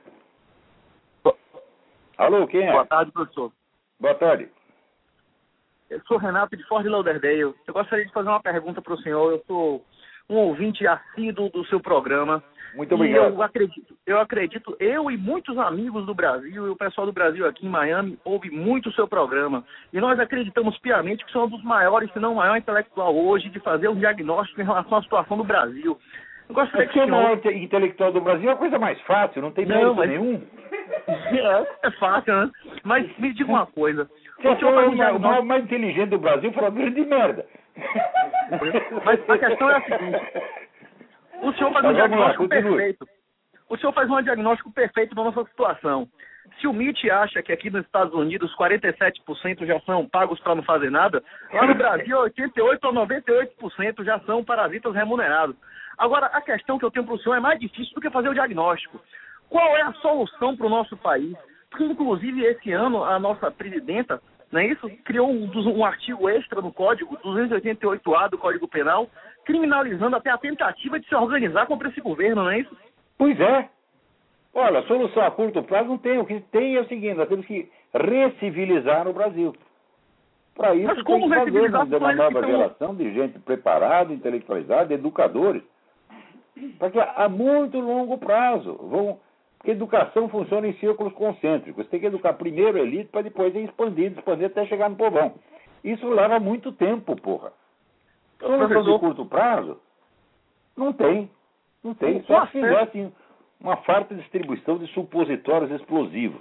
Alô, quem é? Boa tarde, professor. Boa tarde. Eu sou Renato de Fort Lauderdale. Eu gostaria de fazer uma pergunta para o senhor. Eu sou um ouvinte assíduo do seu programa. Muito obrigado. E eu acredito, eu acredito, eu e muitos amigos do Brasil, e o pessoal do Brasil aqui em Miami, ouve muito o seu programa. E nós acreditamos piamente que somos um dos maiores, se não o maior intelectual hoje, de fazer um diagnóstico em relação à situação do Brasil. Eu gostaria é que o maior senhor... intelectual do Brasil é a coisa mais fácil, não tem mérito mas... nenhum. É, é fácil, né? Mas me diga uma coisa. Você o senhor é o diagnóstico... mais, mais inteligente do Brasil foi uma grande merda. Mas a questão é a seguinte. O senhor faz um diagnóstico lá, perfeito. O senhor faz um diagnóstico perfeito da nossa situação. Se o M I T acha que aqui nos Estados Unidos quarenta e sete por cento já são pagos para não fazer nada, lá no Brasil oitenta e oito por cento ou noventa e oito por cento já são parasitas remunerados. Agora, a questão que eu tenho para o senhor é mais difícil do que fazer o diagnóstico. Qual é a solução para o nosso país? Porque, inclusive, esse ano, a nossa presidenta não é isso? Criou um, um artigo extra no Código, duzentos e oitenta e oito A do Código Penal, criminalizando até a tentativa de se organizar contra esse governo, não é isso? Pois é. Olha, a solução a curto prazo não tem. O que tem é o seguinte, nós temos que recivilizar o Brasil. Para isso, mas como tem que fazer uma, uma nova estão... geração de gente preparada, intelectualizada, educadores. Porque a muito longo prazo vão... Porque educação funciona em círculos concêntricos. Você tem que educar primeiro a elite para depois ir expandindo, expandir até chegar no povão. Isso leva muito tempo, porra. Solução de curto prazo? Não tem. Não tem. Só se fizesse uma farta distribuição de supositórios explosivos.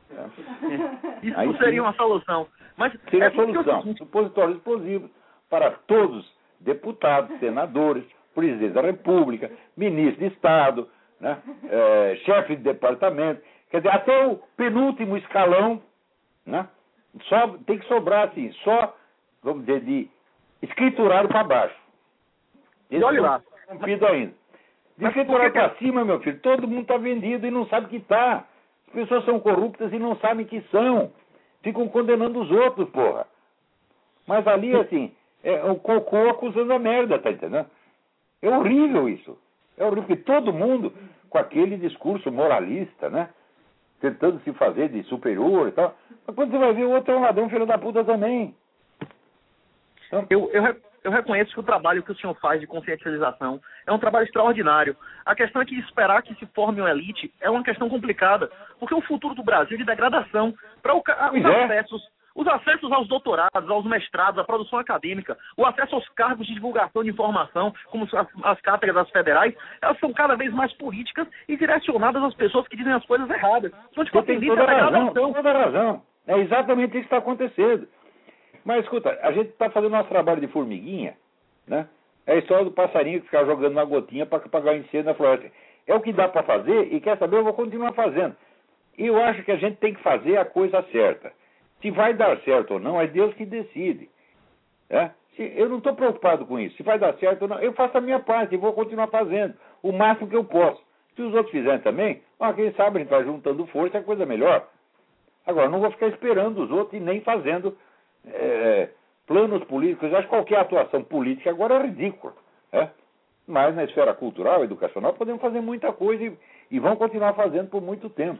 Isso aí, seria sim, uma solução. Mas seria é a solução. Eu... Supositórios explosivos para todos, deputados, senadores, presidente da República, ministro de Estado, né, é, chefe de departamento. Quer dizer, até o penúltimo escalão, né, só, tem que sobrar assim, só, vamos dizer, de escriturado para baixo. Esse olha lá. Cumprido ainda. De escriturado para cima, meu filho, todo mundo está vendido e não sabe que está. As pessoas são corruptas e não sabem que são. Ficam condenando os outros, porra. Mas ali, assim, é o cocô acusando a merda, tá entendendo? É horrível isso. É horrível, porque todo mundo, com aquele discurso moralista, né? Tentando se fazer de superior e tal. Mas quando você vai ver, o outro é um ladrão, filho da puta também. Então... Eu, eu, eu reconheço que o trabalho que o senhor faz de conscientização é um trabalho extraordinário. A questão é que esperar que se forme uma elite é uma questão complicada, porque o futuro do Brasil é de degradação. Para os é. acessos, os acessos aos doutorados, aos mestrados, à produção acadêmica, o acesso aos cargos de divulgação de informação, como as, as cátedras federais, elas são cada vez mais políticas e direcionadas às pessoas que dizem as coisas erradas. Então, tipo, a tendência é a degradação. Toda razão. É exatamente isso que está acontecendo. Mas, escuta, a gente está fazendo nosso trabalho de formiguinha, né? É a história do passarinho que fica jogando uma gotinha para apagar o incêndio na floresta. É o que dá para fazer e, quer saber, eu vou continuar fazendo. E eu acho que a gente tem que fazer a coisa certa. Se vai dar certo ou não, é Deus que decide. É? Se, eu não estou preocupado com isso. Se vai dar certo ou não, eu faço a minha parte e vou continuar fazendo o máximo que eu posso. Se os outros fizerem também, ah, quem sabe a gente vai juntando força, é coisa melhor. Agora, não vou ficar esperando os outros e nem fazendo... É, planos políticos. Eu acho que qualquer atuação política agora é ridícula, é? Mas na esfera cultural, educacional, podemos fazer muita coisa e, e vamos continuar fazendo por muito tempo.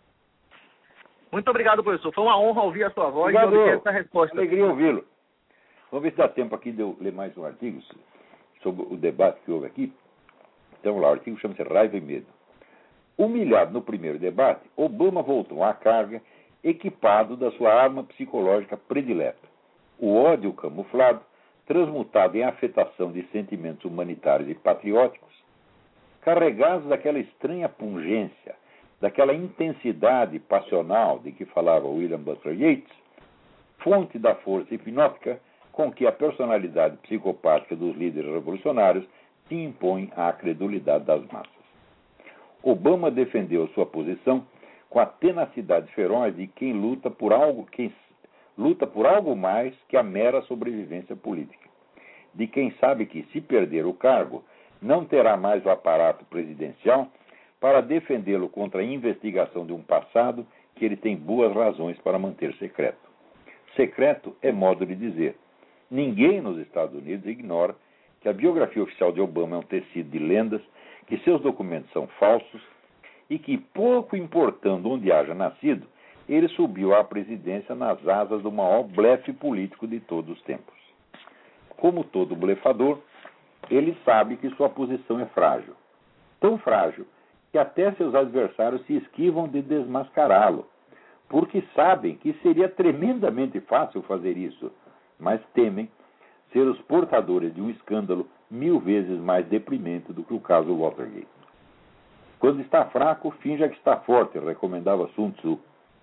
Muito obrigado, professor. Foi uma honra ouvir a sua voz obrigado, e obter essa resposta. Alegria ouvi-lo. Vamos ver se dá tempo aqui de eu ler mais um artigo sobre o debate que houve aqui. Então lá, o artigo chama-se Raiva e Medo. Humilhado no primeiro debate, Obama voltou à carga equipado da sua arma psicológica predileta. O ódio camuflado, transmutado em afetação de sentimentos humanitários e patrióticos, carregados daquela estranha pungência, daquela intensidade passional de que falava William Butler Yeats, fonte da força hipnótica com que a personalidade psicopática dos líderes revolucionários se impõe à credulidade das massas. Obama defendeu sua posição com a tenacidade feroz de quem luta por algo, quem luta por algo mais que a mera sobrevivência política. De quem sabe que, se perder o cargo, não terá mais o aparato presidencial para defendê-lo contra a investigação de um passado que ele tem boas razões para manter secreto. Secreto é modo de dizer. Ninguém nos Estados Unidos ignora que a biografia oficial de Obama é um tecido de lendas, que seus documentos são falsos, e que, pouco importando onde haja nascido, ele subiu à presidência nas asas do maior blefe político de todos os tempos. Como todo blefador, ele sabe que sua posição é frágil. Tão frágil que até seus adversários se esquivam de desmascará-lo, porque sabem que seria tremendamente fácil fazer isso, mas temem ser os portadores de um escândalo mil vezes mais deprimente do que o caso Watergate. Quando está fraco, finja que está forte, recomendava Sun Tzu.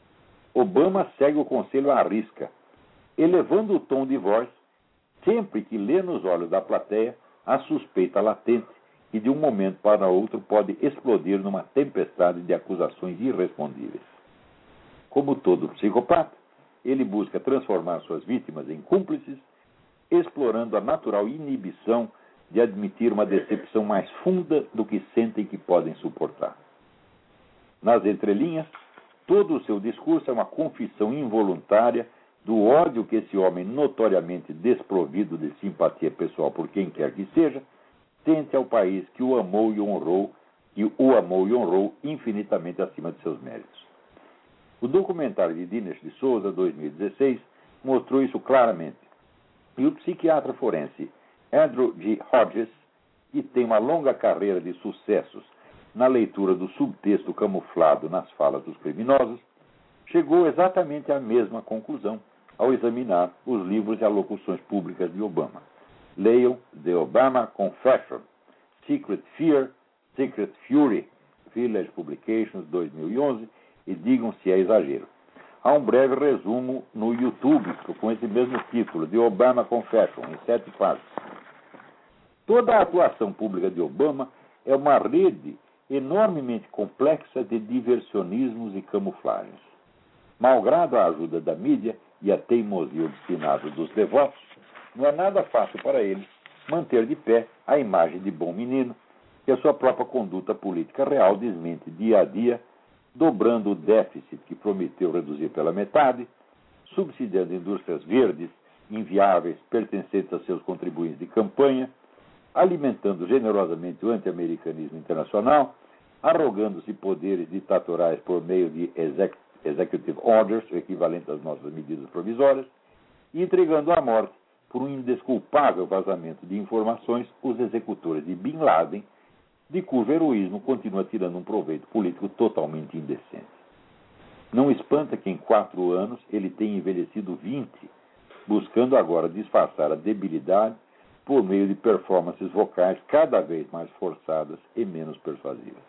Obama segue o conselho à risca, elevando o tom de voz sempre que lê nos olhos da plateia a suspeita latente e de um momento para outro pode explodir numa tempestade de acusações irrespondíveis. Como todo psicopata, ele busca transformar suas vítimas em cúmplices, explorando a natural inibição de admitir uma decepção mais funda do que sentem que podem suportar. Nas entrelinhas, todo o seu discurso é uma confissão involuntária do ódio que esse homem notoriamente desprovido de simpatia pessoal por quem quer que seja, sente ao país que o amou e honrou, que o amou e honrou infinitamente acima de seus méritos. O documentário de Dinesh de Souza, dois mil e dezesseis, mostrou isso claramente. E o psiquiatra forense Andrew G. Hodges, que tem uma longa carreira de sucessos na leitura do subtexto camuflado nas falas dos criminosos, chegou exatamente à mesma conclusão ao examinar os livros e alocuções públicas de Obama. Leiam The Obama Confession, Secret Fear, Secret Fury, Village Publications, dois mil e onze, e digam se é exagero. Há um breve resumo no YouTube com esse mesmo título, The Obama Confession, em sete páginas. Toda a atuação pública de Obama é uma rede enormemente complexa de diversionismos e camuflagens. Malgrado a ajuda da mídia e a teimosia obstinada dos devotos, não é nada fácil para ele manter de pé a imagem de bom menino que a sua própria conduta política real desmente dia a dia, dobrando o déficit que prometeu reduzir pela metade, subsidiando indústrias verdes, inviáveis, pertencentes a seus contribuintes de campanha, alimentando generosamente o anti-americanismo internacional, arrogando-se poderes ditatoriais por meio de exec executive orders, o equivalente às nossas medidas provisórias, e entregando à morte, por um indesculpável vazamento de informações, os executores de Bin Laden, de cujo heroísmo continua tirando um proveito político totalmente indecente. Não espanta que em quatro anos ele tenha envelhecido vinte, buscando agora disfarçar a debilidade por meio de performances vocais cada vez mais forçadas e menos persuasivas.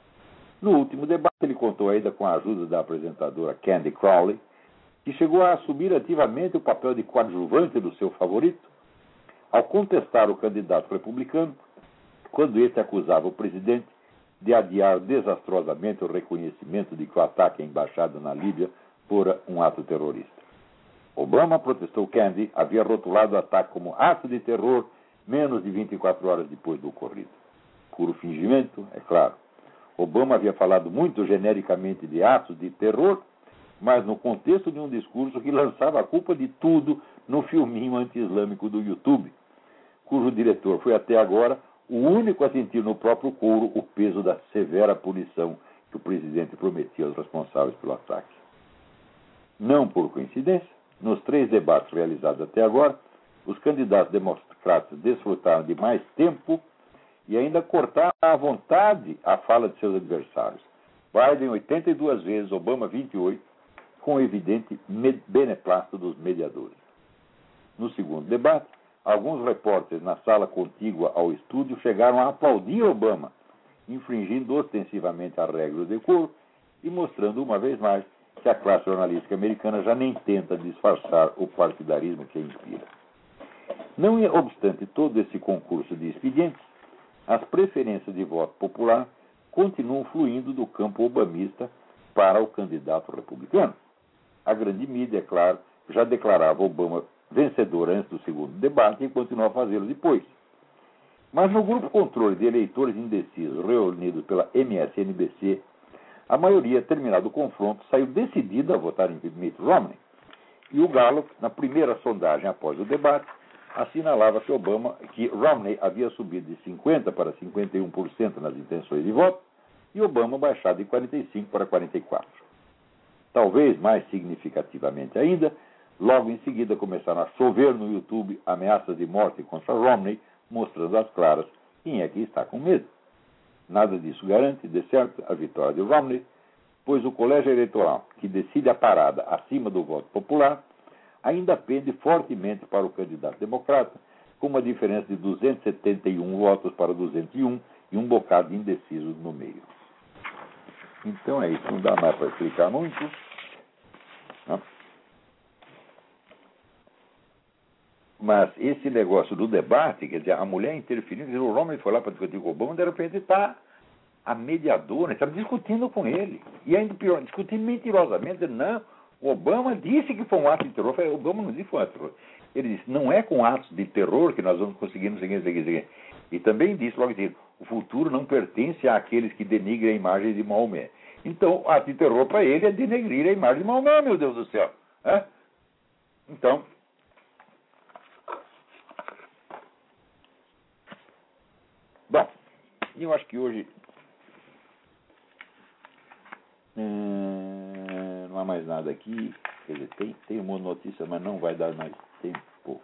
No último debate, ele contou ainda com a ajuda da apresentadora Candy Crowley, que chegou a assumir ativamente o papel de coadjuvante do seu favorito, ao contestar o candidato republicano, quando este acusava o presidente de adiar desastrosamente o reconhecimento de que o ataque à embaixada na Líbia fora um ato terrorista. Obama, protestou Candy, havia rotulado o ataque como ato de terror menos de vinte e quatro horas depois do ocorrido. Puro fingimento, é claro. Obama havia falado muito genericamente de atos de terror, mas no contexto de um discurso que lançava a culpa de tudo no filminho anti-islâmico do YouTube, cujo diretor foi até agora o único a sentir no próprio couro o peso da severa punição que o presidente prometia aos responsáveis pelo ataque. Não por coincidência, nos três debates realizados até agora, os candidatos democratas desfrutaram de mais tempo e ainda cortaram à vontade a fala de seus adversários. Biden oitenta e duas vezes, Obama vinte e oito, com evidente beneplácito dos mediadores. No segundo debate, alguns repórteres na sala contígua ao estúdio chegaram a aplaudir Obama, infringindo ostensivamente a regra do decoro e mostrando uma vez mais que a classe jornalística americana já nem tenta disfarçar o partidarismo que a inspira. Não obstante todo esse concurso de expedientes, as preferências de voto popular continuam fluindo do campo obamista para o candidato republicano. A grande mídia, é claro, já declarava Obama vencedor antes do segundo debate e continuou a fazê-lo depois. Mas no grupo controle de eleitores indecisos reunidos pela M S N B C, a maioria, terminado o confronto, saiu decidida a votar em Mitt Romney. E o Gallup, na primeira sondagem após o debate, assinalava que Obama, que Romney havia subido de cinquenta por cento para cinquenta e um por cento nas intenções de voto e Obama baixado de quarenta e cinco por cento para quarenta e quatro por cento. Talvez mais significativamente ainda, logo em seguida começaram a chover no YouTube ameaças de morte contra Romney, mostrando às claras quem é que está com medo. Nada disso garante, de certo, a vitória de Romney, pois o colégio eleitoral, que decide a parada acima do voto popular, ainda pende fortemente para o candidato democrata, com uma diferença de duzentos e setenta e um votos para duzentos e um e um bocado de indecisos no meio. Então é isso, não dá mais para explicar muito. Não? Mas esse negócio do debate, quer dizer, a mulher interferindo, quer dizer, o Romney foi lá para discutir com o Obama, de repente está a mediadora, estava discutindo com ele. E ainda pior, discutindo mentirosamente, não, o Obama disse que foi um ato de terror. Eu falei, o Obama não disse que foi um ato de terror. Ele disse, não é com atos de terror que nós vamos conseguir não sei o que. E também disse, logo assim, o futuro não pertence àqueles que denigrem a imagem de Maomé. Então, ato de terror para ele é denegrir a imagem de Maomé, meu Deus do céu. É? Então, bom, eu acho que hoje hum, não há mais nada aqui. Quer dizer, tem, tem uma notícia, mas não vai dar mais tempo.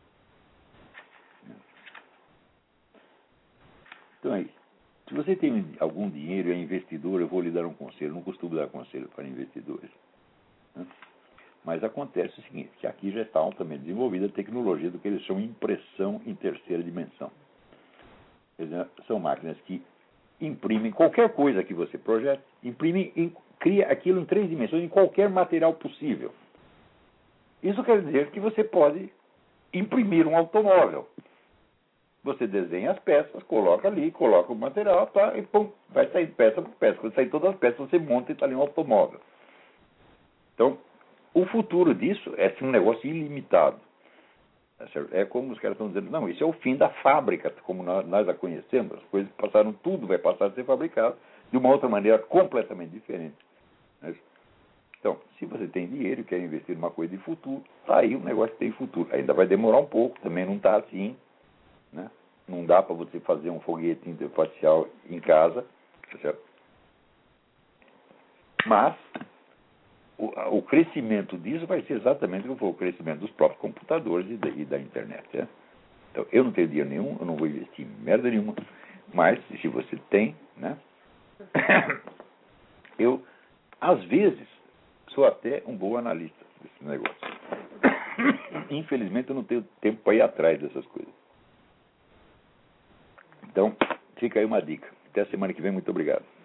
Então é isso. Se você tem algum dinheiro e é investidor, eu vou lhe dar um conselho. Eu não costumo dar conselho para investidores. Né? Mas acontece o seguinte, que aqui já está altamente desenvolvida a tecnologia do que eles chamam de impressão em terceira dimensão. Quer dizer, são máquinas que imprimem qualquer coisa que você projete, imprimem, em, cria aquilo em três dimensões, em qualquer material possível. Isso quer dizer que você pode imprimir um automóvel. Você desenha as peças, coloca ali, coloca o material, tá, e pum, vai sair peça por peça. Quando sair todas as peças, você monta e está ali um automóvel. Então, o futuro disso é um negócio ilimitado. É como os caras estão dizendo, não, isso é o fim da fábrica, como nós, nós a conhecemos. As coisas passaram, tudo vai passar a ser fabricado de uma outra maneira completamente diferente. Então, se você tem dinheiro e quer investir numa coisa de futuro, tá aí um negócio que tem futuro. Ainda vai demorar um pouco, também não está assim. Né? Não dá para você fazer um foguete interfacial em casa, certo? Mas o, o crescimento disso vai ser exatamente o que foi o crescimento dos próprios computadores e da, e da internet. Certo? Então, eu não tenho dinheiro nenhum, eu não vou investir em merda nenhuma, mas se você tem, né? Eu, às vezes, sou até um bom analista desse negócio. Infelizmente, eu não tenho tempo para ir atrás dessas coisas. Então, fica aí uma dica. Até a semana que vem. Muito obrigado.